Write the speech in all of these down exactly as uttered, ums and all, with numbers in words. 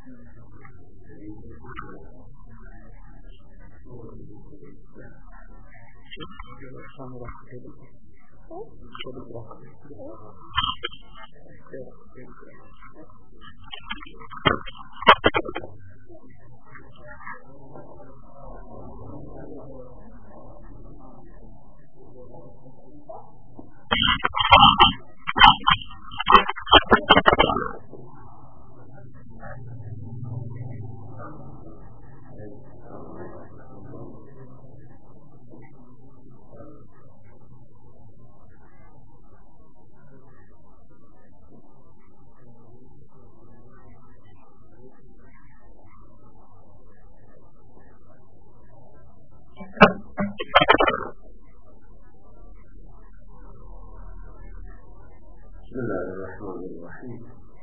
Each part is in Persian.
بسم الله الرحمن الرحيم.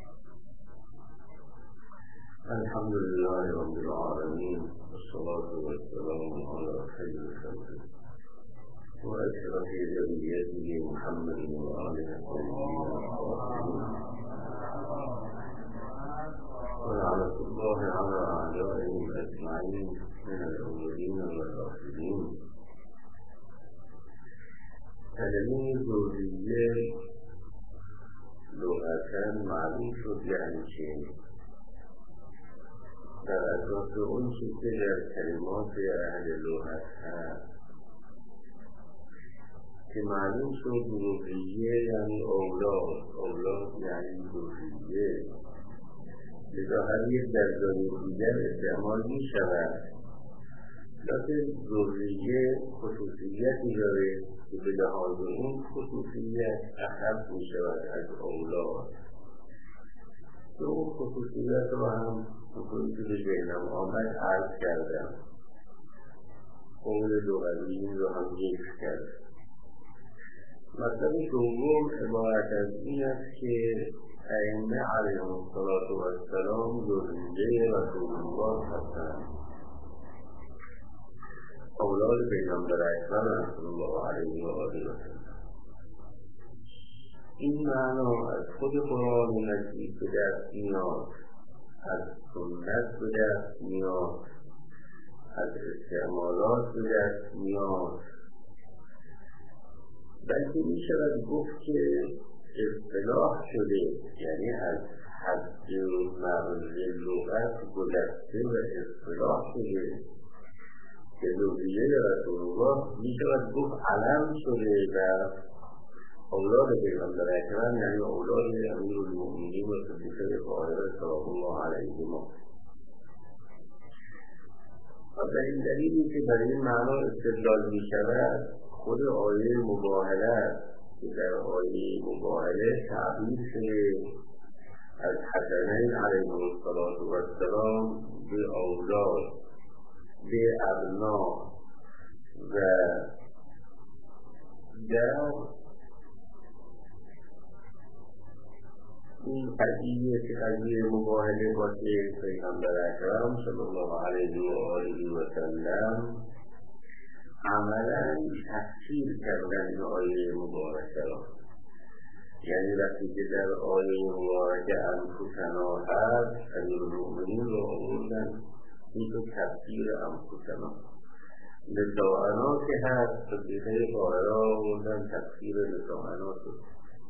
الحمد لله رب العالمين، والصلاة والسلام على خير خلقه وأشرف ذريته محمد وآله الطيبين الطاهرين، ولعنة الله على أعدائهم أجمعين من الأولين والآخرين. کلمه ذریه لغتاً معلوم شد یعنی چه؟ در اساس اون چیزی که در کلمات اهل لغت هست که معلوم شد ذریه یعنی اولاد، اولاد یعنی ذریه، لذا هر یک در جای دیگر استعمال می شود. لیکن ذریه خصوصیتی داره که به لحاظ اون خصوصیت اخذ می شود از اولاد. که اون خصوصیت رو هم بکنی که به ذهنم آمد عرض کردم، قول لغویین رو هم ذکر کردم. مطلب دوم عبارت از این است که ائمه علیهم السلام ذریه رسول الله هستند، اولاد پیغمبر اکرم صلی الله علیه و آله و سلم. این معنا از خود قرآن مجید به دست میاد، از سنت به دست میاد، از استعمالات به دست میاد، بلکه می شود گفت که اصطلاح شده، یعنی از حد مرز لغت گذشته و اصطلاح شده که ذریه رسول الله می شود گفت علم شده در اولاد پیغمبر اکرم، یعنی اولاد امیرالمؤمنین و صدیقه طاهره سلام الله علیهما. و به این دلیلی که برای این معنا استدلال می شود خود آیه مباهله که در آیه مباهله تعبیر شده از حسنین علیهم السلام به اولاد، به ابنا، و در این قضیه که قضیه مباهله باشه پیغمبر اکرم صلی الله علیه و آله و سلم عملا تفسیر کردن این آیه مبارکه را. یعنی وقتی که در آیه مبارکه انفسنا هست امیرالمؤمنین را آوردن این تو تفسیر انفسنا، لسانا که هست صدیقه طاهره آوردن تفسیر لسانا شد،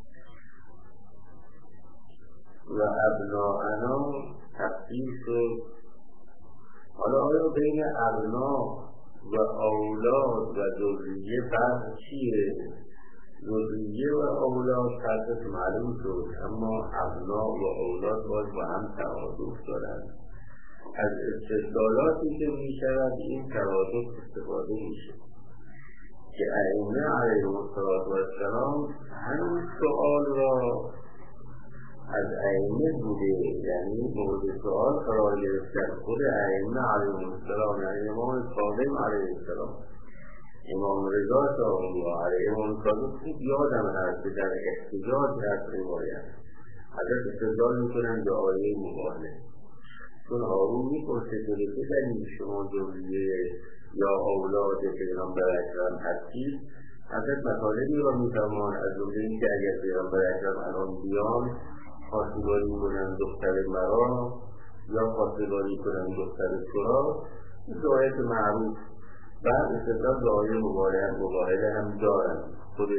و ابناءنا تفسیر شد. حالا آیا بین ابنا و اولاد و ذریه فرق چیه؟ ذریه و اولاد فرقش معلوم شد، اما ابنا و اولاد باز با هم تعادف دارند. از استدلالاتی که می شود این تعادف استفاده می شود که ائمه علیهم السلام همین سؤال را از ائمه بوده، یعنی مورد سؤال قرار گرفتن خود ائمه علیهم السلام، یعنی امام کاظم علیه السلام، امام رضا سلام الله علیه، امام کاظم خوب یادم هست که در احتجاج از روایت حضرت استدلال میکنن به آیه مباهله، چون هارون میپرسه که چه دلیل شما ذریه یا اولاد پیغمبر اکرم هستید؟ حضرت مطالبی را میفرمان از جمله اینکه اگر پیغمبر اکرم الان بیان خواستگاری کنن دختر مرا یا خواستگاری کنم دختر تو را، این دعایت معروف بعد استدلال دعای مباهله هم دارن خود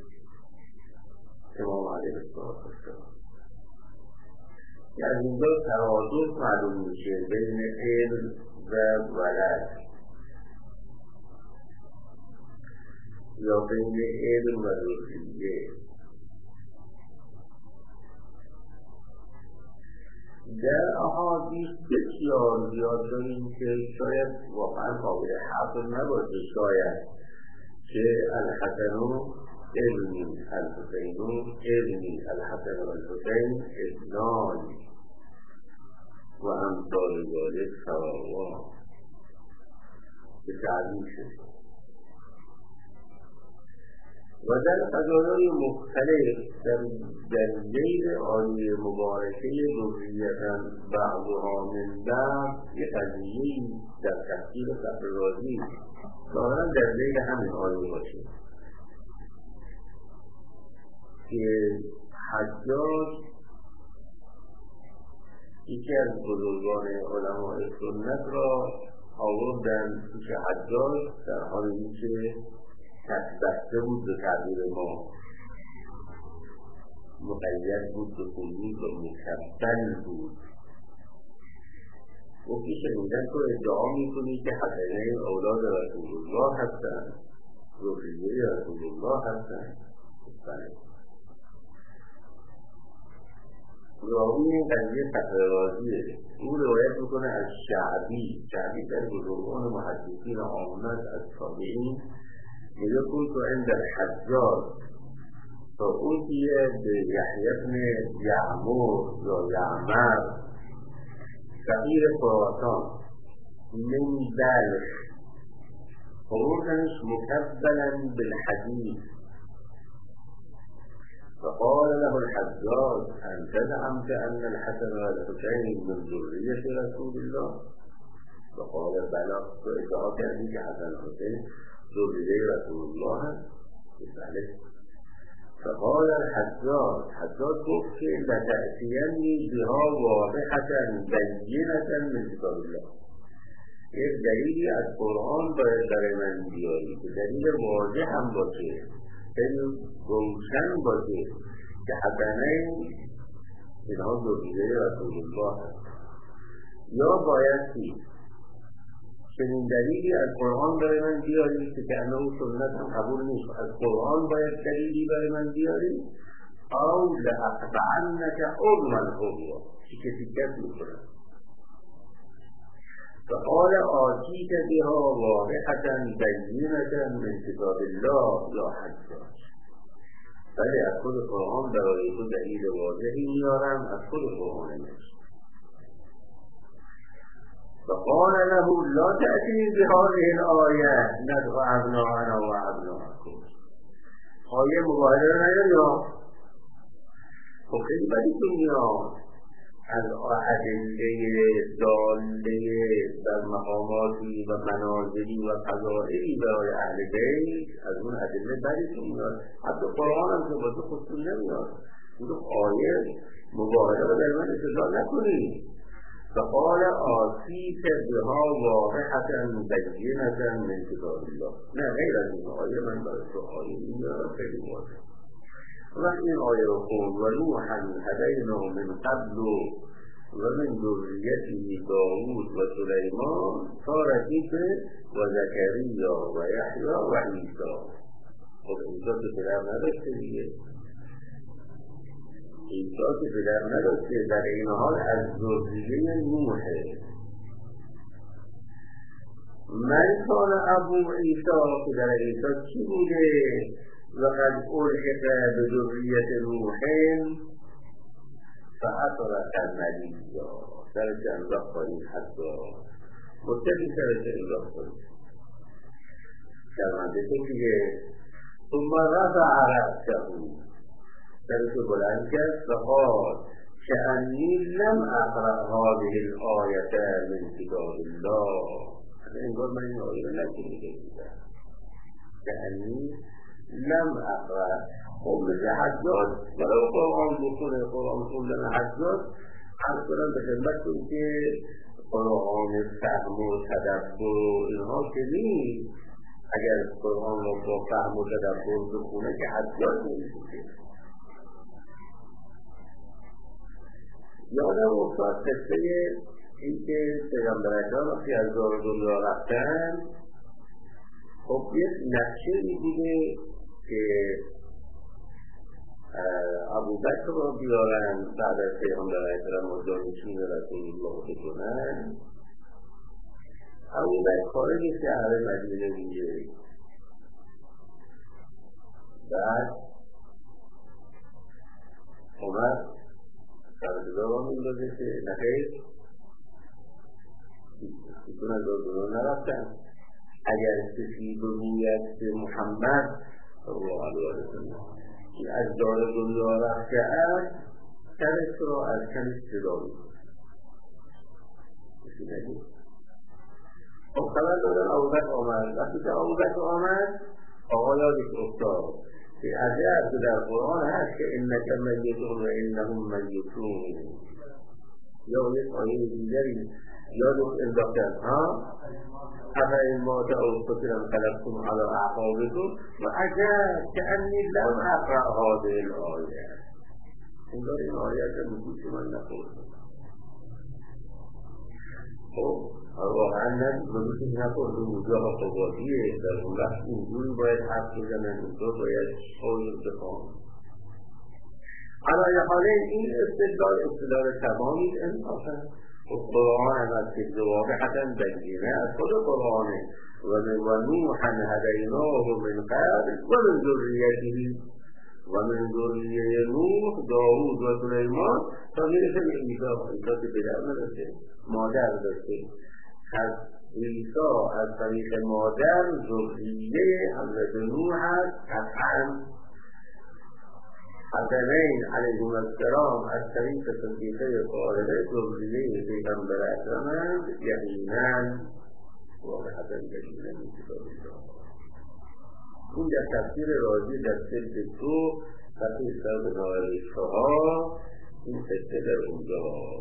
امام علیه السلام. از اینجا ترادف معلوم میشه بین علم و ولد یا بین علم و ذریه. در احادیث بسیار زیاد داریم که شاید واقعا قابل حفظ نباشه، شاید که الحسن ابن الحسین ابن الحسن والحسین ابنان و امثال ذلک سواوا به تعبیر شد. و در قضایای مختلف در ذیل آیه مبارکه ذریة بعضها من بعض یک قضیه‌ای در تفسیر فخر رازی ظاهراً در ذیل همین آیه باشه که حجاج یکی از بزرگان علماء سنت را آوردن پیش حجاج در حالی که تسبسته بود به تعبیر ما، مقید بود به خلود و مکبل بود. و پیش شنیدن تو ادعا میکنی که حسنین اولاد رسول الله هستن، ذریه رسول الله هستن. راوی این قضیه فخر رازیه، او روایت میکنه از شعبی. شعبی در بزرگان محدثین آمد از تابعین میگه کنتو عند الحجاج فاوتیه به یحیی بن یعمر یا یعمر سفیر خراسان من بلخ، فوردنش مکبلا بالحدیث، فقال له الحجاج أنت زعمت أن الحسن والحسين من ذرية رسول الله؟ فقال بلى، فإدعا کردی که حسن والحسين ذرية رسول الله بله. فقال الحجاج حجاج گفت که لتأتینی بها واضحة بینة من کتاب الله، یک دلیلی از قرآن باید برای من بیاری که دلیل واضح هم باشه، خیلی روشن باشه که حسنین اینها ذریه رسول الله هست. یا بایستی چنین دلیلی از قرآن برای من بیاری که کنه او سنت هم قبول نیست، از قرآن باید دلیلی برای من بیاری او لأقطعنک عظما حظا، چی کسی کس میکنه. فقال آتیک بها واضحة بینة من کتاب الله یا حجاج، بله از خود قرآن برای تو دلیل واضحی میارم، از خود قرآن نیست. فقال له لا تأتي بهذه الآية ندعو أبناءنا وأبناءكم، آیه مباهله را نیاریم. خب خیلی بدی دنیا از ادله داله در مقاماتی و منازلی و فضائلی برای اهل بیت، از اون ادله بدی میاد. حتی قرآن هم که باید خودتون نمیاد، اون آیه مباهله را در من استدلال نکنید. فقال آتیک بها واضحة بینة من کتاب الله، نه غیر از این آیه من برای تو آیه میارم خیلی واضح. و این آیه رو خون و نوحا هدینا من قبل و من ذریته داوود و سلیمان تا رسید و زکریا و یحیی و عیسی. خب عیسی که پدر نداشته دیگه، عیسی که پدر نداشته، در این حال از ذریه نوحه. من کان ابو عیسی، که در عیسی چی بوده؟ وقد ألحق بذرية نوح فأطرق المليا، درس انداختاری حتی متقی درس انداختاری شرمنده که ثم رفع رأسه، درس بلند کرد فقال كأني لم أقرأ هذه الآية من كتاب الله، انگار من این آیه نکنیده بودم. كأني لم اقرأ. خب مثل حجاج برای قرآن بخونه، قرآن خوندن حجاج از کنم به خدمتتون که قرآن فهم و تدبر و اینها که نیست. اگر قرآن رو با فهم و تدبر بخونه که حتما نیست. یادم افتاد قصه این که پیغمبر اکرم وقتی از دار دنیا رفتن، خب یک نقشه می‌دیده که ابوبکر رو بیارن بعد از پیغمبر اکرم و جانشین رسول الله بکنن. ابوبکر خارج شهر مدینه میشه. بعد عمر سرزده را میندازه که نخیر ایتون از دنیا نرفتن. اگر کسی بگوید که محمد صلی الله علیه و سلم که از دار دنیا رفته است، سرش را از کنش جدا می‌کنه. کسی نگید. خب خبر دادن ابوبکر آمد. وقتی که ابوبکر آمد، آقا یادش افتاد که عجب که در قرآن هست که انک میتون و انهم میتون. یا یک آیه دیگری یادش انداختن ها افای ما او قتلن قلبتم على اعقابكم و عجب که انی لم اقرأ هذه الآیه. انگار این آیه را بگوش من نخوردم. خب واقعا نه بگوش نخورد وجوه قبادیه. در اون وقت اینجوری باید حرف بزنن، اینطور باید حول بخوام. علای حاله این استدلال استدلال تمامی انصافا قرآن هم از که واقعا بگیره از خود قرآنه و نوحا هدیناه من قبل و من ذریته و من ذریه نوح داوود و سلیمان تا میرسه به عیسی. عیسی که پدر نداشته، مادر داشته. از عیسی از طریق مادر ذریه حضرت نوح هست. قطعا حسنین علیهم السلام از طریق صدیقه قاربه ذریه پیغمبر اکرم هست. یقینا واقعا یقینا این کتاب الله. این در تفسیر رازی در سلسله دو تفسیر سر نایل چهار این قصه در اونجا.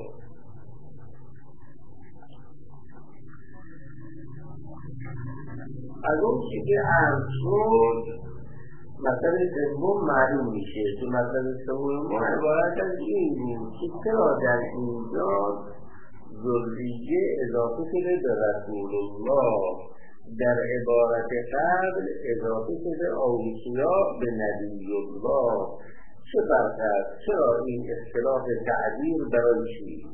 از اون چی که عرض شد مطلب سوم معلوم میشه که مطلب سوم ما عبارت از این بود که چرا در اینجا ذریه اضافه شده به رسول الله، در عبارت قبل اضافه شده اولیاء به نبی الله. چه فرق است؟ چرا این اختلاف تعبیر برای چی؟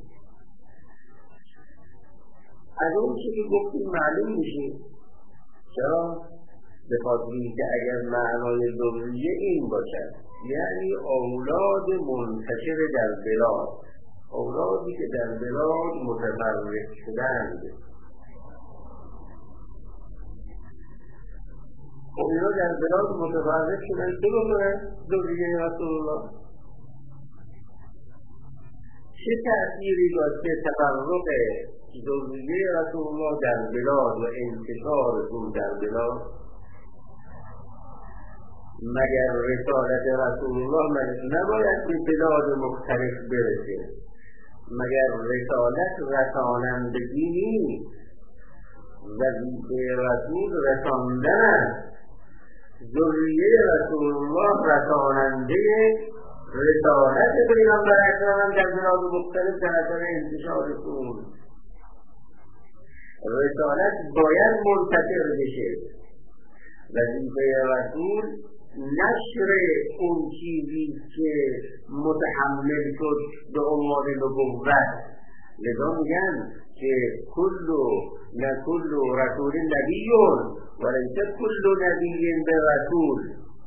از اون چی که گفتیم معلوم میشه. چرا؟ به خاطر اینکه اگر معنای ذریه این باشد یعنی اولاد منتشر در بلاد، اولادی که در بلاد متفرق شدند. خب اینا در بلاد متفرق شدند چه بکنه؟ ذریه رسول الله چه تأثیری داشته تفرق ذریه رسول الله در بلاد و انتشارشون در بلاد؟ مگر رسالت رسول الله نباید به بلاد مختلف برسه؟ مگر رسالت رسانندگی نیست؟ وظیفه رسول رساندن است. ذریه رسول الله رساننده رسالت پیغمبر اکرم در بلاد مختلف در اثر انتشارشون. رسالت باید منتشر بشه. وظیفه رسول نشر اون چیزی که متحمل شد به عنوان نبوت. لذا میگن که کلو نه کلو رسول نبیون ولیس کلو نبی به رسول.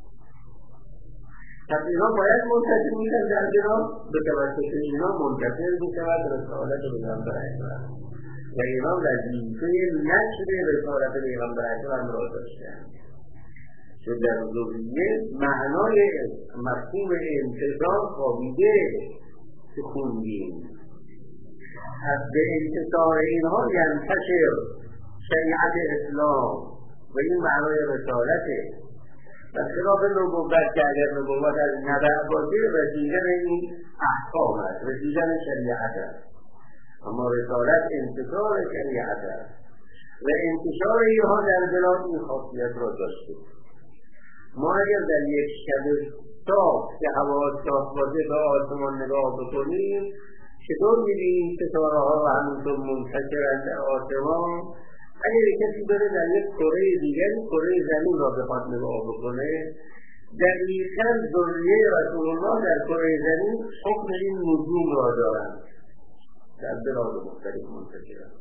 پس اینا باید منتشر میشن در بلاد، به توسط اینا منتشر میشود رسالت پیغمبر اکرم و اینا وظیفه نشر رسالت پیغمبر اکرم را داشتند که در ذریه معنای مفهوم انتشار خوابیده که خوندیم. از به انتشار اینها ینتشر شریعت اسلام و این معنای رسالته. و خلاف نبوت که اگر نبوت از نبع باشه رسیدن این احکام است، رسیدن شریعت است، اما رسالت انتشار شریعت است و انتشار اینها در بلاد این خاصیت را داشته. ما اگر در یک شب صاف که هوا صاف باشه به آسمان نگاه بکنیم چطور می‌بینیم ستاره ها و همینطور منتشرند در آسمان. اگر کسی بره در یک کره دیگر کره زمین را بخواد نگاه بکنه دقیقاً ذریه رسول الله در کره زمین حکم این نجوم را دارند، در بلاد مختلف منتشرند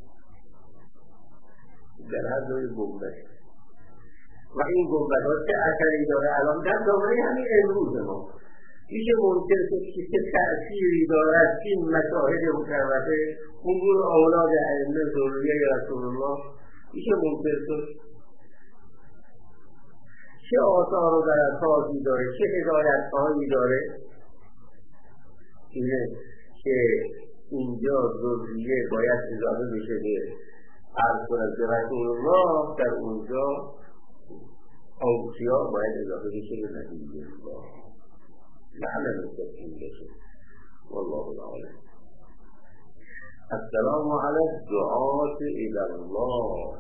در هر دوی گنبد و این گنبد ها چه اثری داره الان در دامنه همین امروز ما میشه منکر که چه تأثیری دارد این مشاهد مشرفه عبور اولاد ائمه ذریه رسول الله، میشه منکر شد؟ چه آثار و برکاتی داره، چه هدایت هایی داره؟ اینه که اینجا ذریه باید اضافه بشه به عرض کنند به رسول الله، در اونجا اوصیا باید اضافه بشه به نبی الله. لعل مستقیم بشه. والله العالم. السلام علی الدعاة الی الله.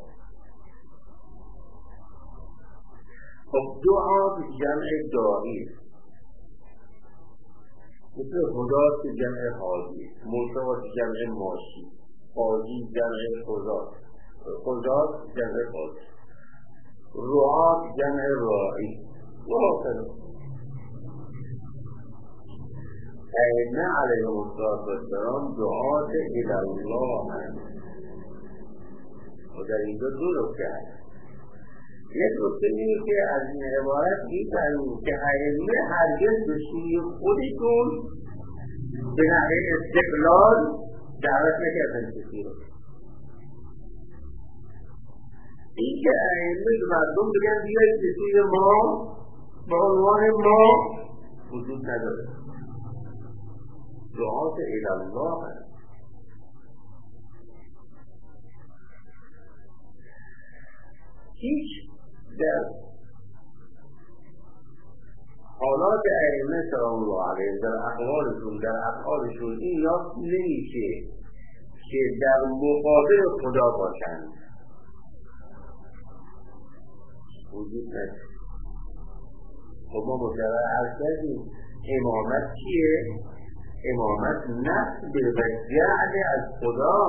خب دعا جمع داعی مثل خدات جمع حاضی، موسیقات جمع ماشی، حاضی جمع خدات، خدات جمع حاضی، رعات جمع راعی و آخر. ائمه علیهم السلام دعات الی الله هست و در اینجا دو نکته هست. یک نکته اینه که از این عبارت می‌فهمیم که ائمه هرگز به سوی خودشون به نحوه استقلال دعوت نکردن کسی رو. این که ائمه به مردم بگن بیایید به سوی ما به عنوان ما وجود نداره. دعات الی الله هست. هیچ در حالات ائمه سلام الله علیهم در اقوالشون در افعالشون این یاد نمیشه که در مقابل خدا باشند، وجود نداره. خب ما مجرد عرض کردیم امامت چیه؟ امامت نسب و جعل از خدا.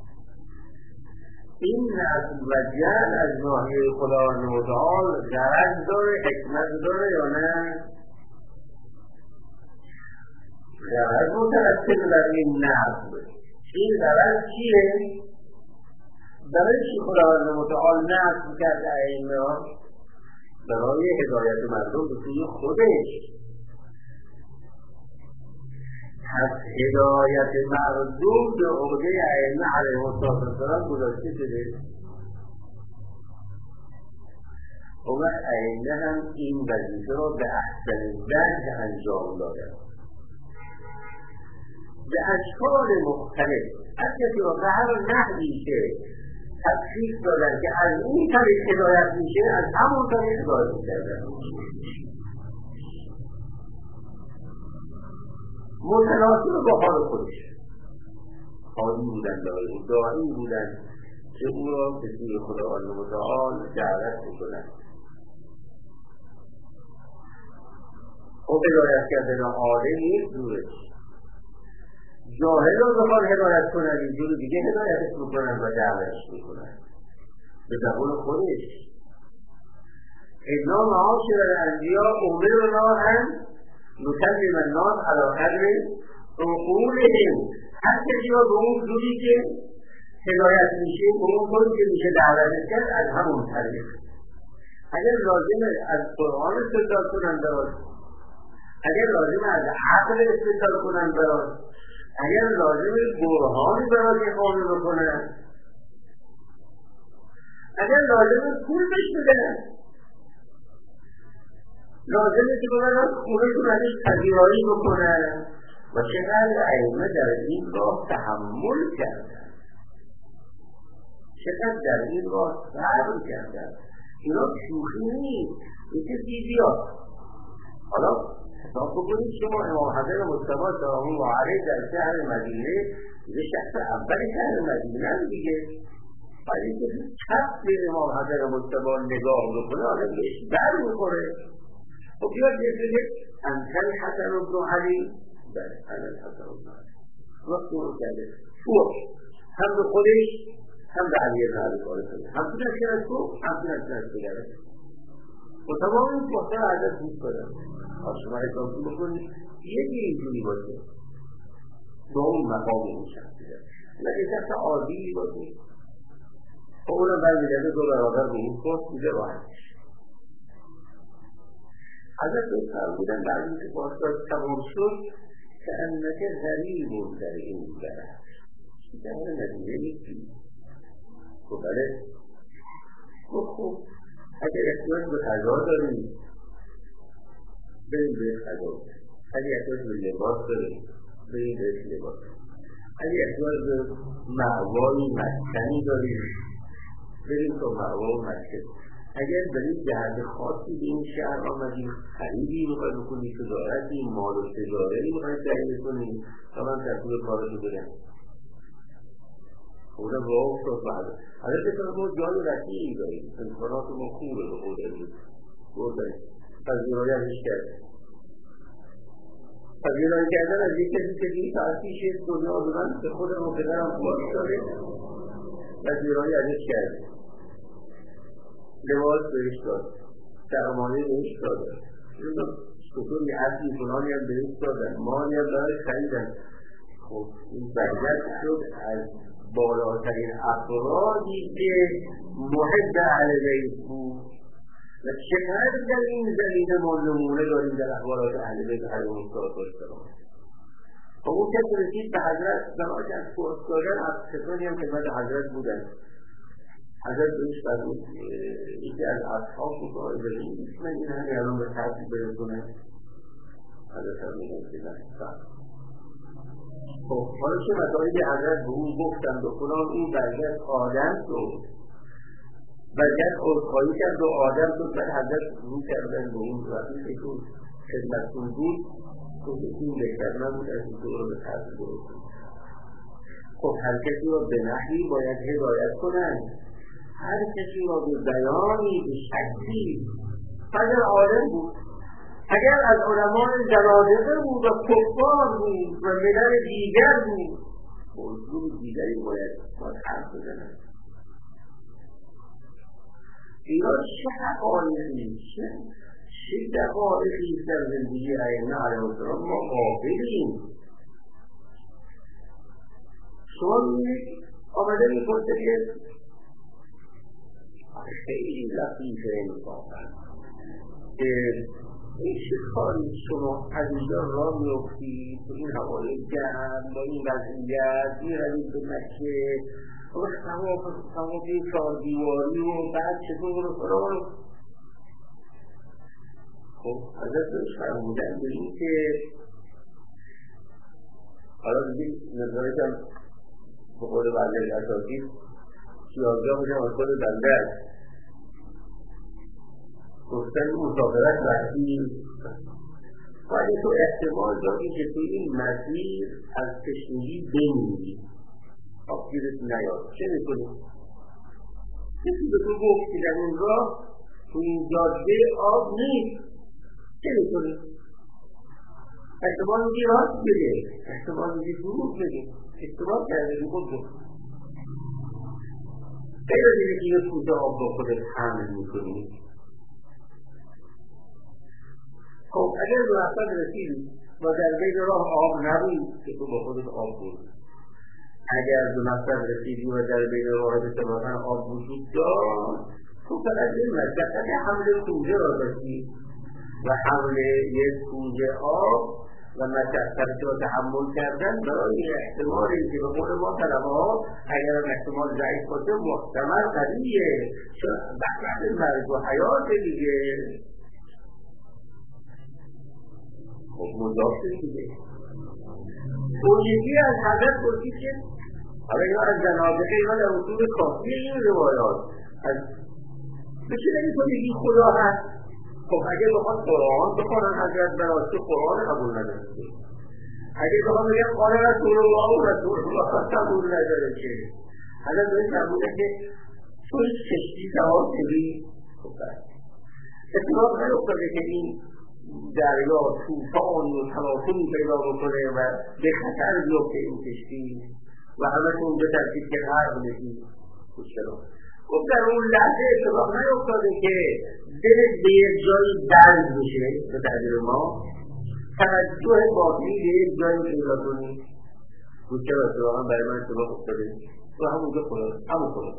این نسب و جعل از ناحیه خدا متعال غرض داره، حکمت داره یا نه؟ غرض مترتب بر این نسب. این غرض چیه؟ برای چی خدا متعال نسب کرد ائمه ها؟ برای هدایت مردم به سوی خودش. از هدایت مردم به عهده ائمه علیهم السلام گذاشته شده. اما ائمه هم این وظیفه را به احسن وجه انجام دادند به اشکال مختلف. هر کسی را به هر نحوی که تفسیر دادن که از این طریق هدایت میشه از همون طریق هدایت میکردن. متناسب با حال خودش حالی بودن، داعی بودن که او را به سوی خداوند متعال دعوت میکنند. خب هدایت کردن عالم نیست دورش. جاهل را بخواد هدایت کنند اینجور دیگه هدایتش میکنند و دعوتش میکنند به زبان خودش. انا معاشر الانبیاء امرنا ان نکلم الناس علی قدر عقولهم. هر کسی را به اون جوری که هدایت میشه به اون طوری که میشه دعوت کرد از همون طریق. اگر لازم از قرآن استدلال کنند براش، اگر لازم از عقل استدلال کنند براش، اگر لازم برهانی براش اقامه بکنند، اگر لازم پول بهش بدن، لازمه که باید خودشون ازش پذیرایی بکنن و چقدر ائمه در این راه تحمل کردن، چقدر در این راه صبر کردن. اینا شوخی نیست. یه چیزی بیاد. حالا حساب بکنید شما امام حسن مجتبی سلام الله علیه در شهر مدینه یه شخص اول شهر مدینه دیگه، ولی که چپ به امام حسن مجتبی نگاه بکنه آدم بهش بر میخوره. خب بیاد یه سری انتر حسن ابن علی بله انتر حسن ابن علی وقت رو کرده فوق هم به خودش هم به علی ابن علی کاره کنه، هم تو نشکر از تو هم تو نشکر از بگره و تمام این پخته عدد بود کنم. از شما حسابی بکنید یکی اینجوری باشه با اون مقام اون شخصی داره، لیکن شخص عادی باشه خب اونم برمیگرده دو برادر به اون خود بوده راحتش. حضرت به فرمودن بعد اینکه باشداد تمام شد که انکه غریب در این بره در مدینه نیستی. خب بله خب خوب اگر احتیاج به غذا داریم بریم به غذا، اگر احتیاج به لباس داریم بریم به لباس، اگر احتیاج به مأوای مسکنی داریم بریم تا مأوا و مسکن. اگر بریم جهت خاصی به این شهر آمدیم خریدی میخوای بکنی تجارتی مال و تجاری میخوای تهیه کنیم تا من ترتیب کارشو برم اونم راه افتاد بعد حالا که ما جای رسیعی داریم امکانات ما خوبه به خود امروز بردن پذیرایی ازش کرده پذیرایی کردن از یک کسی که دیگه تحصیل شد دنیا بودن به خودم و پدرم باز داره پذیرایی ازش کرده، لباس بهش داد، درمانه بهش دادن، سطوری عصی کنانی هم بهش دادن، مانی هم برای خریدن. خب این برگرد شد از بالاترین افرادی که محب اهل بیت بود و چقدر در این زمینه ما نمونه داریم در احوالات اهل بیت علیهم السلام. خب اون کسی رسید به حضرت زمانش از پرس دادن از کسانی هم خدمت حضرت بودن. حضرت بهش فرمود یکی از اصحاب مطالعه بدیم من این همه الان به ترتیب برسونه. حضرت فرمودن که نه خب حالا چه مطالب حضرت به اون گفتند و کنان اون برگرد آدم شد، برگرد عذرخواهی کرد و آدم شد. بعد حضرت رو کردن به اون رفیقی که خدمتتون بود که این بهتر نبود از این دور به ترتیب برسونه. خب هر کسی را به نحوی باید هدایت کنند، هر کسی را به بیانی به شکلی. اگر عالم بود، اگر از علمان زنادقه بود و کفار بود و ملل دیگر بود موضوع دیگری باید باید حرف بزنند. اینا چه حقایقی چه چه دقایقی در زندگی ائمه علیهم السلام ما غافلیم. شما می‌بینید آمده می‌پرسه که خیلی لطیفه انصافاً که این چه کاری شما از اینجا را می‌افتید تو این هوای گرم با این وضعیت می‌روید به مکه و ثواب چهار دیواری و بعد چطور و فلان. خب حضرت بهش فرمودن به این که حالا دیگه نظرشم به قول بنده اساسی سیازده بودم از خود بنده است گفتن مسافرت وقتی ولی تو احتمال داری که تو این مسیر از تشنگی بمیری آب گیرت نیاد چه میکنی؟ کسی به تو گفت که در اون راه تو این جاده آب نیست چه میکنی؟ احتمال میگی راست بگه احتمال میگی دروغ بگه اشتباه کرده رو خود گفت غیر از اینه که یه کوزه آب با خودت حمل میکنی. خب اگر به مقصد رسیدی و در بین راه آب نبود که تو با خودت آب بود، اگر به مقصد رسیدی و در بین راه اتفاقا آب وجود داشت تو فقط این مشقت حمل کوزه را داشتی و حمل یک کوزه آب و مشقت را تحمل کردن برای احتمالی که به قول ما طلبه ها اگر احتمال ضعیف باشه محتمل قویه چون بحث مرگ و حیات دیگه. خب مضافه دیگه اون یکی از حضرت پرسید که حالا اینا از زنادقه اینا در اصول کافی این روایات از بشه نمی کنید این خدا هست خب اگه بخواد قرآن بخونن حضرت براستی قرآن قبول نداره، اگه بخواد بگه قال رسول الله و رسول الله قبول نداره که حالا باید قبوله که توی کشتی سوار شدی. خب اتفاق نیفتاده که این دریا طوفان و تلاطمی پیدا بکنه و به خطر بیفته این کشتی و همه‌تون بترسید که غرق بشید. خب چرا؟ خب در اون لحظه اتفاق نیفتاده که دلت به یک جایی بند بشه به تعبیر ما، توجه باطنی به یک جایی پیدا کنی. خب چرا اتفاقا برای من اتفاق افتاده و همونجا خلاص همون خلاص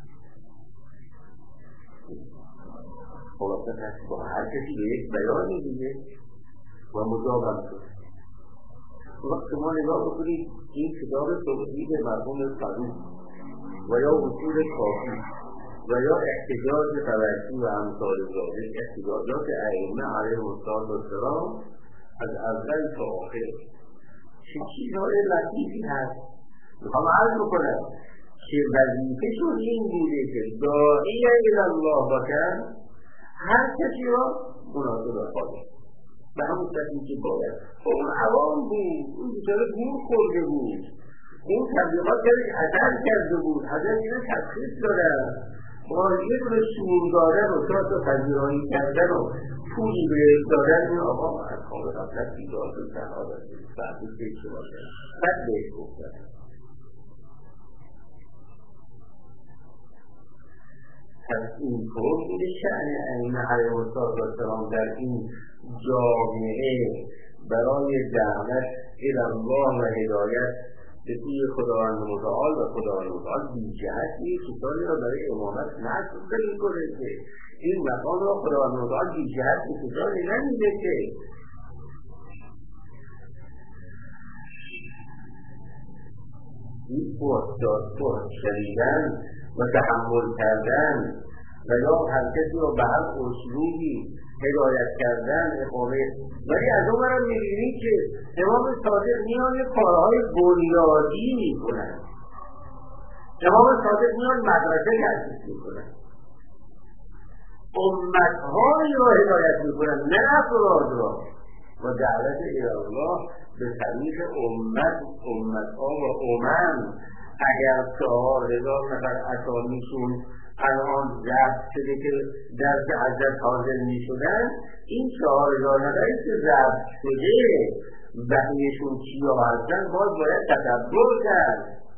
خلاصه هست با هر کسی به یک بیانی دیگه و مجابم شد. وقت شما نگاه بکنید این کتاب توحید مرحوم صدوق و یا اصول کافی و یا احتجاج طبرسی و امثال ذالک، احتجاجات ائمه علیهم السلام از اول تا آخر چه چیزهای لطیفی هست. میخوام عرض بکنم که وظیفه‌شون این بوده که داعی الله باشن، هر کسی را مناسب خواهد به همون کسی که باید. اون عوام بود، اون بیچاره گور خورده بود، اون تبلیغات درش اثر کرده بود، حضرت اینو تشخیص دادن، مراجعه رو شعور دادن و شاید تا پذیرایی کردن و پولی به دادن این آقا از خواب غفلت بیدار شد تنها داشته بعدی پیش باشه بعد بهش گفتن. پس این طور بوده شأن ائمه علیهم السلام در این جامعه برای دعوت الی الله و هدایت به سوی خداوند متعال و خداوند متعال بی‌جهت یک کسانی را برای امامت نصب می‌کنه که این مقام را خداوند متعال بی‌جهت به کسانی نمیده که این پرستاد شنیدن و تحمل کردن و یا هر کسی را به هر اسلوبی هدایت کردن اقامه. ولی از اون برم می‌بینید که امام صادق میان کارهای بنیادی میکنن، امام صادق میان مدرسه تأسیس میکنن، امت‌هایی را هدایت میکنن، نه افراد را، و دعوت الله به طریق امت امت‌ها و امم. اگر چهار هزار نفر اسامیشون الان ضبط شده که درس حضرت حاضر می شدن، این چهار هزار نفری که ضبط شده بقیهشون چیا هستن باز باید تدبر کرد.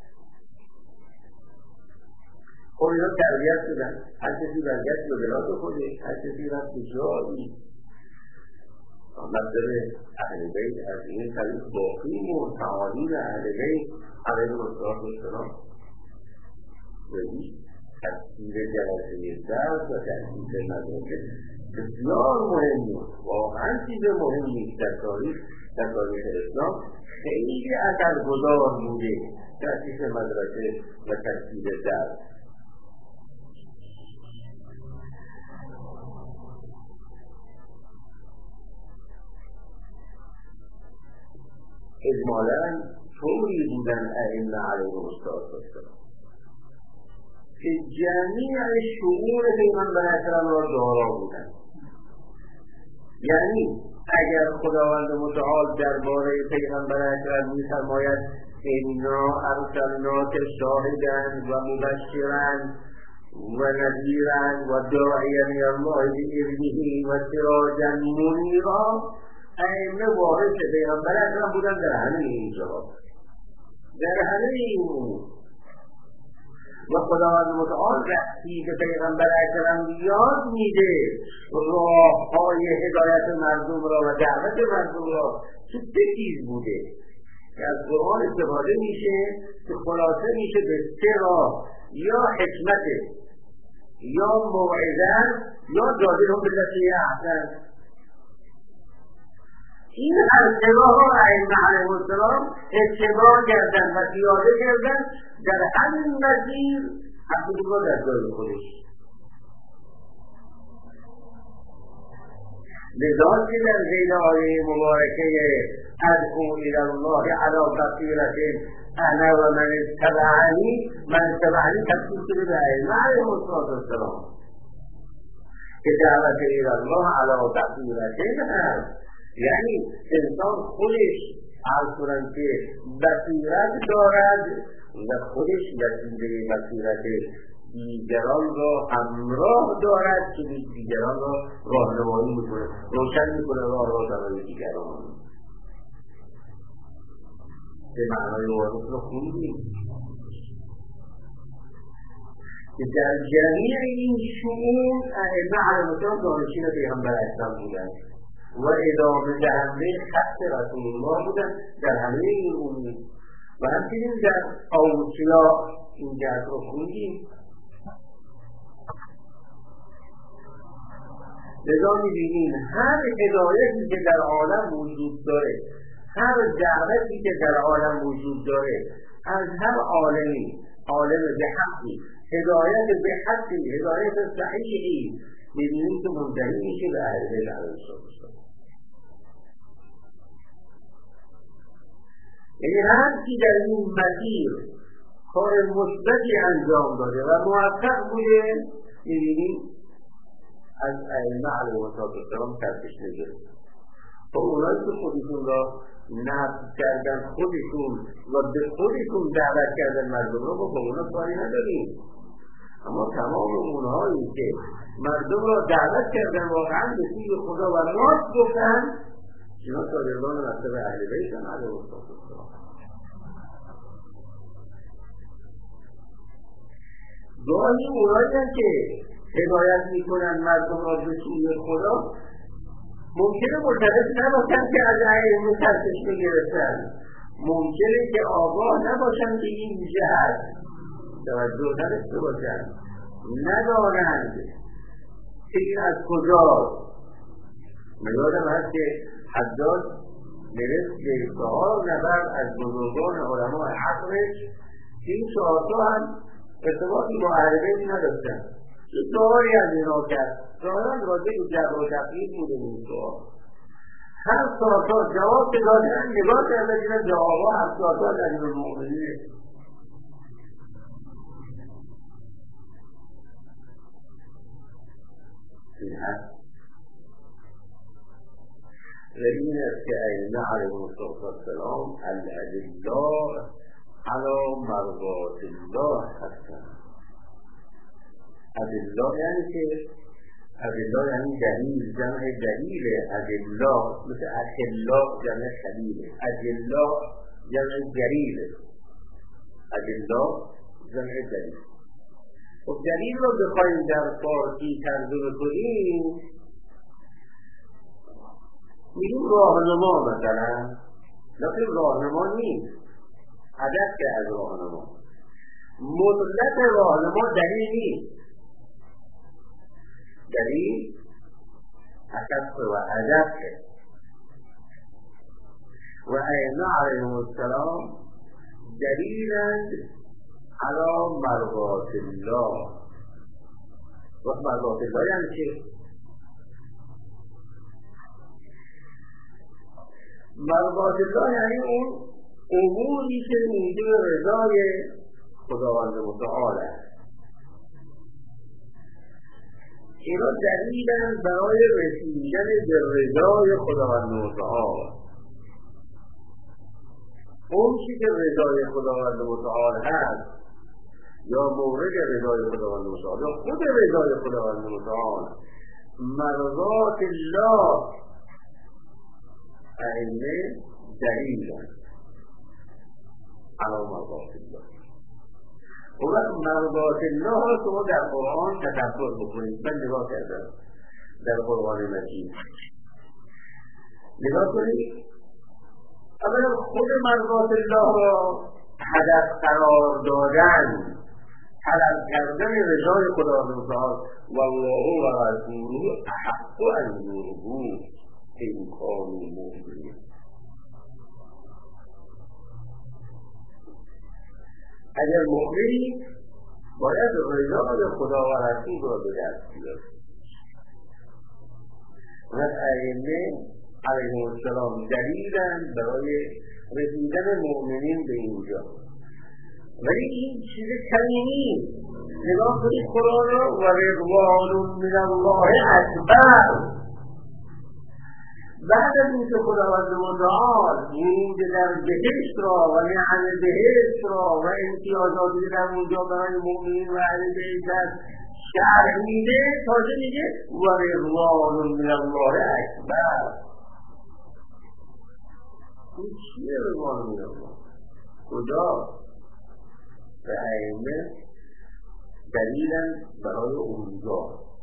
خب اینا تربیت شدن، هر کسی برگشت به بلاد خودش، هر کسی رفت به جایی. مطلب اهل بیت از این طریق باقی و تعالیم اهل بیت علیهم السلام بدید تفسیر جلسه درس و تفسیر مدرسه بسیار مهمی، واقعا چیز مهمی در تاریخ در تاریخ اسلام خیلی اثرگذار بوده تفسیر مدرسه و تفسیر درس. اجمالاً طوری بودن ائمه علیهم السلام که جمیع شؤون پیغمبر اکرم را دارا بودند. یعنی اگر خداوند متعال درباره پیغمبر اکرم می‌فرماید انا ارسلناک شاهدا و مبشرا و نذیرا و داعیا الی الله باذنه و سراجا منیرا، ائمه وارث پیغمبر اکرم بودند در همه این جواب، در همه این امور. و خداوند متعال وقتی به پیغمبر اکرم یاد میده راه‌های هدایت مردم را و دعوت مردم را که سه چیز بوده که از قرآن استفاده میشه که خلاصه میشه به سه راه، یا حکمت، یا موعظه، یا جادلهم بالتی هی احسن. این از راه ائمه علیهم السلام اتباع کردن و پیاده کردن در همین مسیر حقیقت در جای خودش. لذا که در ذیل آیه مبارکه ادعو الی الله علی بصیرة انا و من اتبعنی، من اتبعنی تفسیر شده به ائمه علیهم السلام. که دعوت الله علی بصیرت هست، یعنی انسان خودش عرض کنم که بصیرت دارد و خودش وسیله بصیرت دیگران را همراه دارد که دیگران را راهنمایی میکنه، روشن میکنه راه را برای دیگران. به معنای وارث رو خوندیم که در جمعی این شؤون ائمه علیهم السلام دانشین پیغمبر اکرم بودند و ادامه دهنده خط رسول الله بودند در همه این امور. و همچنین در اوصیا این جهت رو خوندیم. لذا می‌بینیم هر هدایتی که در عالم وجود داره، هر دعوتی که در عالم وجود داره، از هر عالمی، عالم به حقی، هدایت به حقی، هدایت صحیحی، می‌بینیم که منتهی میشه به اهل بیت علیهم السلام. یعنی هر کی در این مسیر کار مثبتی انجام داده و موفق بوده، می‌بینیم از ائمه علیهم السلام ترکش نگرفت. تا اونایی که خودشون را نفی کردن، خودشون و به خودشون دعوت کردن مردم را، با اونا کاری نداریم. اما تمام اونهایی که مردم را دعوت کردن واقعا به سوی خدا و راست گفتن، اینا شاگردان مکتب اهل بیت علیهم السلام. گاهی اونایی که هدایت میکنن مردم را به سوی خدا ممکنه مرتبط نباشن که از ائمه ترکش میگرفتن، ممکنه که آگاه نباشن که این جهت توجه نداشته باشن، ندانند که این از کجاست. من یادم هست که حجاج میرفت به چهار نفر از بزرگان علماء عصرش که این چهارتا هم ارتباطی با اهل بیت نداشتن، یه سوالی از اینا کرد، ظاهرا راجع به جبر و تقلید بوده این سوال. هر چهارتا جواب که دادن نگاه کردن دیدن جوابها هر چهارتا از امیرالمؤمنین. این هست و این است که ائمه علیهم السلام الادلاء علی مرضات الله هستند. ادلا یعنی که ادلا یعنی دلیل، جمع دلیل ادلا، مثل ادلا جمع خلیل، ادلا جمع جلیل، ادلا جمع دلیل. خب دلیل رو بخوایم در فارسی ترجمه کنیم میگیم راهنما مثلا، لیکن راهنما نیست، هدف که از راهنما مطلق راهنما دلیل نیست. دلیل هدف و هدف و ائمه علیهم السلام دلیلند علی مرضات الله. و مرضات الله یعنی چه؟ مرضات الله یعنی اون اموری که موجب رضای خداوند متعال است. اینا دلیلن برای رسیدن به رضای خداوند متعال. اون چی که رضای خداوند متعال هست یا مورد رضای خداوند متعال یا خود رضای خداوند متعال، مرضات الله ائمه دلیلن علی مرضات الله. اون مرضات الله را شما در قرآن تدبر بکنید. من نگاه کردم در قرآن مجید، نگاه کنید. اولا خود مرضات الله را هدف قرار دادن، طلب کردن رضای خداوند متعال، والله و رسوله احق ان یرضوه ان کانوا مؤمنین. اگر مؤمنی باید رضای خدا و رسول را به دست بیاری. و ائمه علیهم السلام دلیلن برای رسیدن مؤمنین به اینجا. ولی این چیز کمی نیست. نگاه کنید قرآن رو و رضوان من الله اکبر. بعد از اینکه خداوند متعال ورود در بهشت را و نعم بهشت را و امتیازاتی در اونجا برای مؤمنین و اهل بیت شرح میده، تازه میگه و رضوان من الله اکبر. این چیه رضوان من الله؟ کجا؟ به ائمه دلیلن برای اونجا،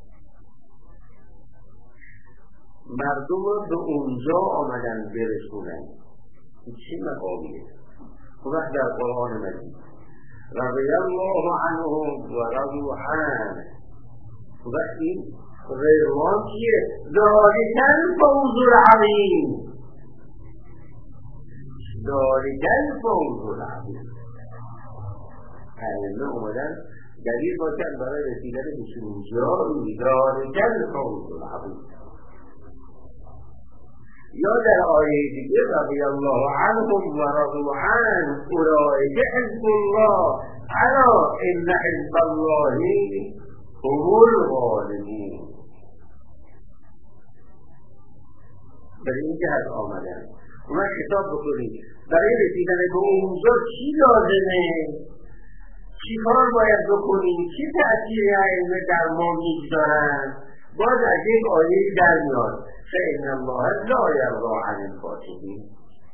مردم رو به اونجا آمدن برسونن. این چه مقامیه؟ خب در قرآن مجید رضی الله عنهم و رضوا عنه، و این رضوان چیه؟ ذالک الفوز العظیم، ذالک الفوز العظیم. ائمه اومدن دلیل باشن برای رسیدن به چنین جایی، ذالک الفوز العظیم. یا در آیه دیگه رضی الله عنهم و رضوا عنه اولئک حزب الله الا ان حزب الله هم الغالبون. برای این جهت آمدن. اونا حساب بکنید برای رسیدن به اونجا چی لازمه، چی کار باید بکنیم، چی تأثیری ائمه در ما میگذارن. باز از یک آیه در میاد فإن الله لا يرضى عن الفاسقين،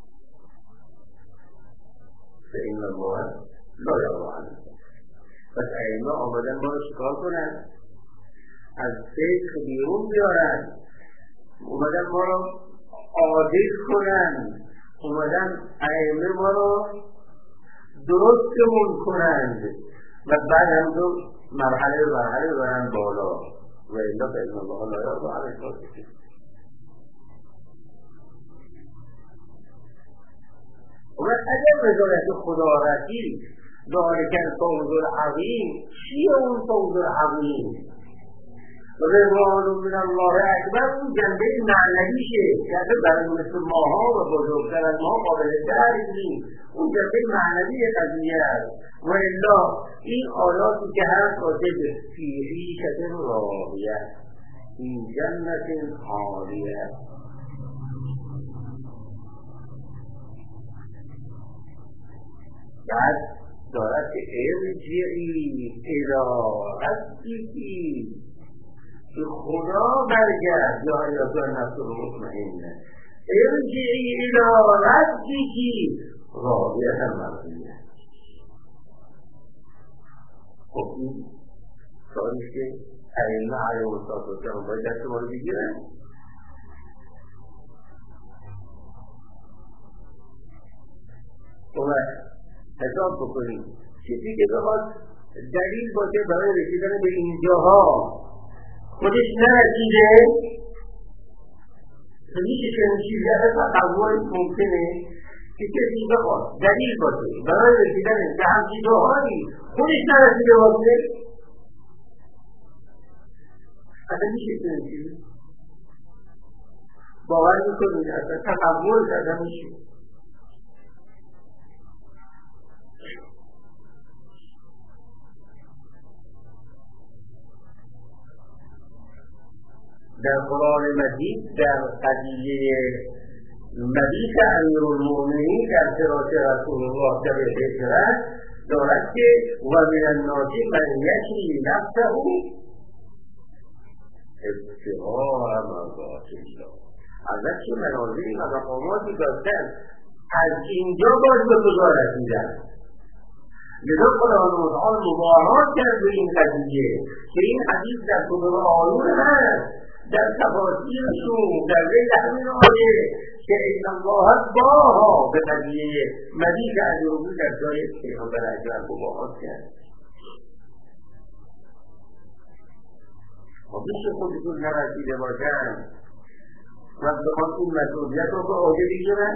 فإن الله لا يرضى عن الفاسقين. پس ائمه آمدن ما رو چیکار کنن؟ از فسق بیرون بیارن، اومدن ما رو عادل کنن، اومدن ائمه ما رو درستمون کنند و بعد هم دو مرحله مرحله برن بالا. و الا فإن الله لا يرضى عن الفاسقين. و اگر رضایت خدا رسید ذالک الفوز العظیم، چیه اون فوز العظیم؟ رضوان من الله اکبر اون جنبه معنویشه که اگر برای مثل ماها و بزرگتر از ما قابل درک نیست، اون جنبه معنوی قضیه است. و الا این آیاتی که هر کاتب فی ریشة راضیه فی جنة عالیه، بعد دارد که ارجعی الی ربکی، که خدا برگرد یا ایاتا نفس مطمئنه، ارجعی الی ربکی راضیه مرضیه. خب این سوالی که ائمه علیهم السلام باید دست ما رو بگیرن. خب حساب بکنیم چیزی که بخواد دلیل باشه برای رسیدن به اینجاها خودش نرسیده، میشه که این چیزی از تصور ممکنه که کسی بخواد دلیل باشه برای رسیدن به همچین جاهایی خودش نرسیده باشه. اصلا میشه که این چیزی باور میکنید اصلا تصور کرده میشه. در قرآن مجید در قضیه مبیت امیرالمؤمنین در صراط رسول الله در هجرت دارد که و من الناس من یشری نفسه ابتغاء مرضات الله. ازش که منازلی و مقاماتی داشتن از اینجا باز به کجا رسیدن. لذا خداوند متعال مباهات کرد به این قضیه که این حدیث در کتب آیون هست، در تفاسیرشون در غیر همین آیه که این الله باها به قضیه مبیت امیرالمؤمنین در جای پیغمبر اکرم مباهات کرد. خب میشه خودتون نرسیده باشن و بخواد این مسئولیت رو به عهده بگیرن؟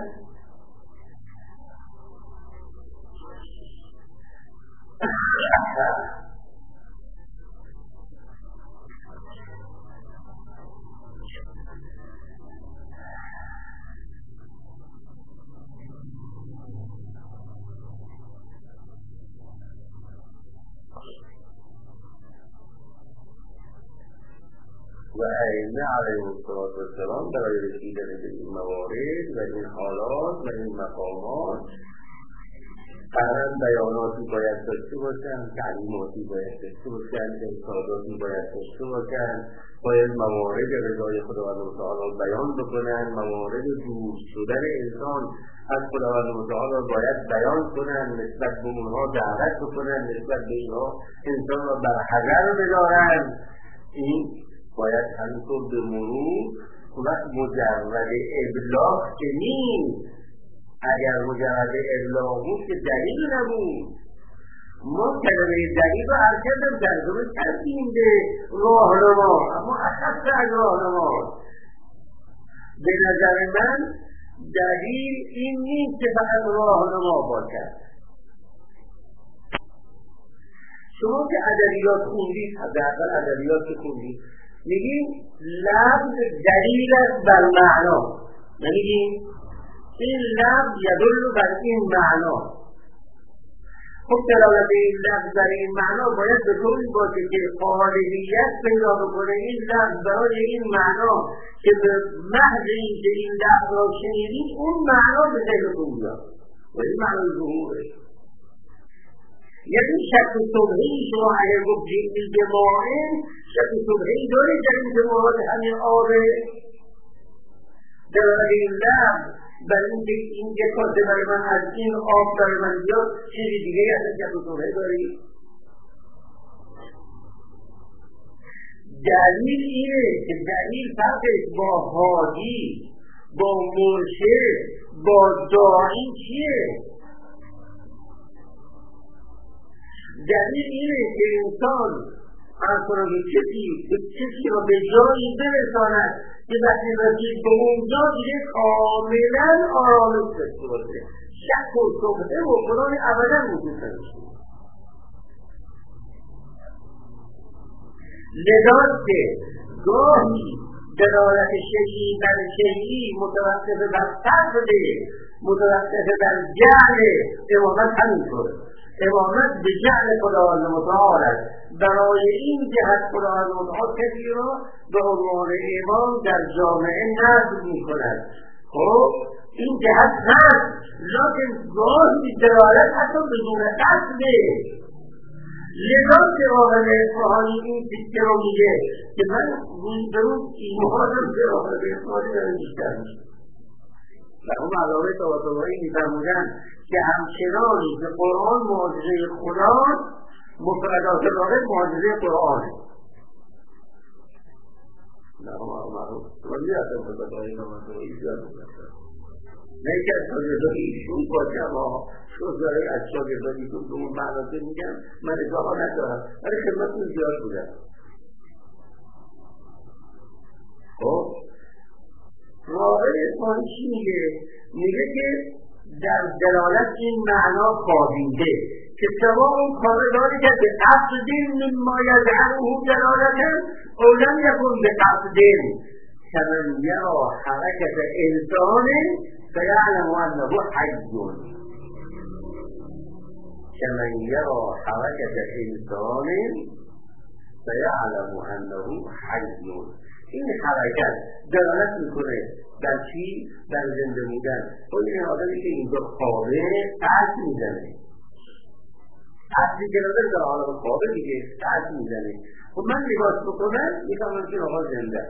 و ائمه علیهم السلام برای رسیدن به این موارد و این حالات و این مقامات قرار بیاناتی باید داشته باشن، تعلیماتی باید داشته باشن، ارشاداتی باید داشته باشن، باید موارد رضای خداوند متعال بیان بکنن، موارد دور شدن انسان از خداوند متعال باید بیان کنن، نسبت به اونها دعوت بکنن، نسبت به اینها انسان را بر حذر بدارن. این باید همینطور به مرور وقت مجرد ابلاغ که نیست. اگر مجرد ابلاغ بود که دلیل نبود. ما کلمه دلیل رو هر کردم ترجمه کردیم به راهنما، اما اخص از راهنما. به نظر من دلیل این نیست که فقط راهنما باشد. شما که ادبیات خوندید، حداقل ادبیات خوندید، میگیم لفظ دلیل است بر معنا، نمیگیم این لفظ یدل بر این معنا. خب دلالت این لفظ بر این معنا باید به طوری باشه که قالبیت پیدا بکنه این لفظ برای این معنا که به محض این که این لفظ را شنیدید اون معنا به ذهنتون بیاد و این معنای ظهوره. یعنی شک صبحی شما اگر گفت جیمی به ماهن شک صبحی داره در این که مراد همین آبه. دلالت این لفظ برای اینکه این که کاسه برای من از این آب برای من بیاد چیزی دیگه از این شک صبحی داری. دلیل اینه که دلیل فرقش با حاجی، با مرشد، با داعی چیه؟ دلیل اینه که انسان انسان به کسی به کسی را به جایی برساند که وقتی رسید به اونجا دیگه کاملا آرامش داشته باشه. شک و شبهه و فلان ابدا وجود نداشته. لذاست که گاهی دلالت شیعی بر شیعی متوقف بر فقده، متوقف بر جهل، امامت همینطوره. امامت به جهل خداوند متعال است. برای این جهت خداوند متعال کسی را به عنوان امام در جامعه نصب می‌کند. خب این جهت هست، لیکن گاهی دلالت حتی بدون قصده. لذا که آقای اصفهانی این تیکه رو میگه که من درون ایمانم که آقای اصفهانی داره بیشتر میشه و اون علاوه تواتبایی میفرمودن که همچنانی که قرآن معجزه خداست، مفردات داره معجزه قرآنه. نه اما معروف ولی اصلا مفردهای نمازهایی زیاد میکنن نه که از شاگردان ایشون باشه اما شوزاره از شاگردان ایشون به اون معناته میگن من ادعا ندارم ولی خدمتون زیاد بودن. خب راهی اسمان چی میگه؟ میگه که در دلالت این معنا خوابیده که سوا اون کار داری که به قصد من ما یزعنه دلالته اولم یکن به قصد کمن یرا حرکت انسان فیعلم انه حیون کمن یرا حرکت انسان فیعلم انه حیون. این حرکت دلالت میکنه در چی؟ در زنده بودن. اون این آدمی که اینجا خوابه قصد میزنه، قصدی که نداره در عالم خوابه دیگه قصد میزنه. خب من نگاش بکنم میفهمم که آقا زنده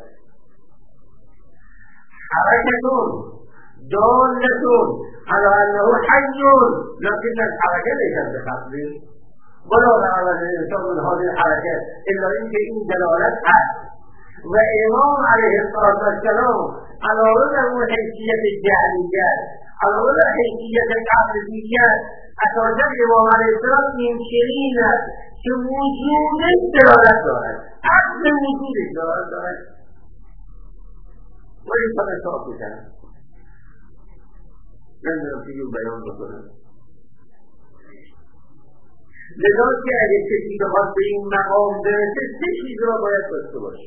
حرکتون دالتون علی انه حیون لیکن الحرکت لیست بقصده ولا دعوت الانسان من هذه الحرکت الا اینکه این دلالت هست. و امام علیه السلام علاوه بر اون حیثیت جهلیت، علاوه بر حیثیت قصدیت، اساسا امام علیه السلام این چنین است که وجودش دلالت دارد، اصل وجودش دلالت دارد. و این فقط صاف میکنم نمیدونم که یون بیان بکنم. لذا که اگه کسی بخواد به این مقام برسه سه چیز را باید داشته باشه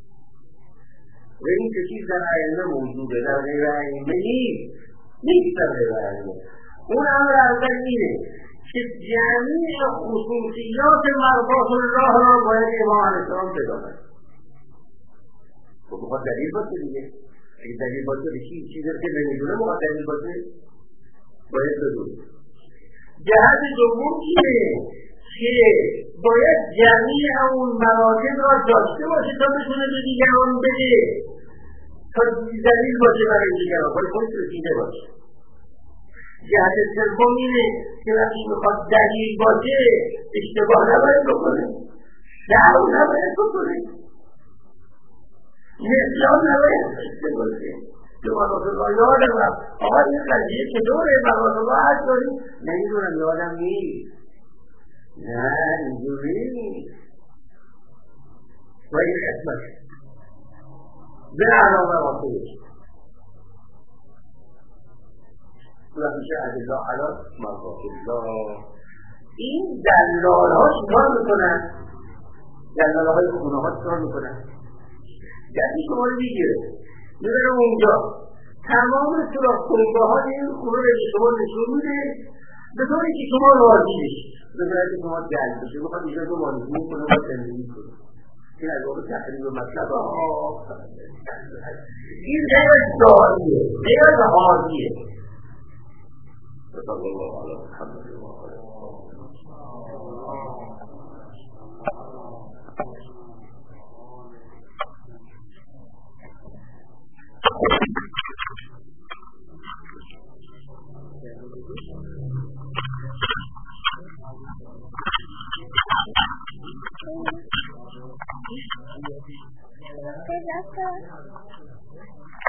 و این که چیز در ائمه موجوده، در غیر ائمه نیست نیست در غیر ائمه. اون امر اول اینه که جمیع خصوصیات مرضات الله را باید امام علیه السلام بداند. خب بخواد دلیل باشه دیگه. اگه دلیل باشه چی چیزی که نمیدونه بخواد دلیل باشه باید بدونه. جهت دوم چیه؟ که باید جمعی اون مراتب را داشته باشه تا بتونه به دیگران بده، تا دلیل باشه برای دیگران، باید خودش رسیده باشه. جهت سوم اینه که وقتی میخواد دلیل باشه اشتباه نباید بکنه، شعر نباید بکنه، نسیان نباید داشته باشه. که مرات الله یادم رفت آقا این قضیه که دوره مرات الله هست داریم نمیدونم یادم نیست. نه اینجوری نیست و این خدمت به علاوه آتوش میشه از الله علا مرات الله. این دلال ها چیکار میکنن؟ دلال های خونه ها چیکار میکنن؟ دستی شما رو میگیره میبرم اونجا تمام سراخ کنگاه ها این خونه رو به شما نشون میده به طوری که شما راضی بشید، به طوری که شما جلب بشید بخواد اینجا رو مانیزی کنه و زندگی کنه. این از واقع تقریب مطلب ها این غیر داریه غیر حاضیه. صلی الله علیه محمد و آله Gracias.